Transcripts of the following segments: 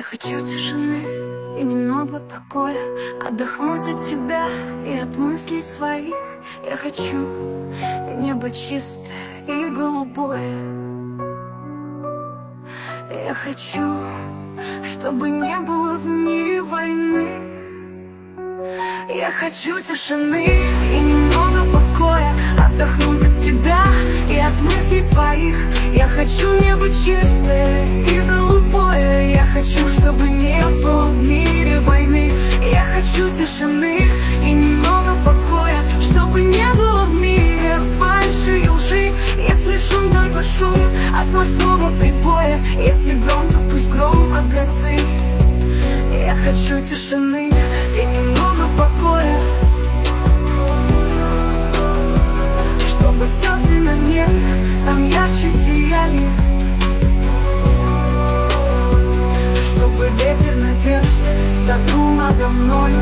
хочу тишины и немного покоя, отдохнуть от тебя и от мыслей своих. Я хочу небо чистое и голубое. Я хочу, чтобы не было в мире войны. Я хочу тишины и немного покоя, отдохнуть от себя и от мыслей своих. Я хочу небо чистое и голубое. Я хочу, чтобы не было в мире войны. Я хочу тишины и немного покоя, чтобы не было в мире фальши и лжи. Если шум, только шум от морского прибоя. Если гром, то пусть гром от грозы. Я хочу тишины и немного покоя, чтобы звезды на небе там ярче сияли, чтобы ветер надежды задул надо мною,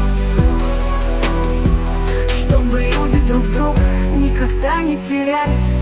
чтобы люди друг друга никогда не теряли.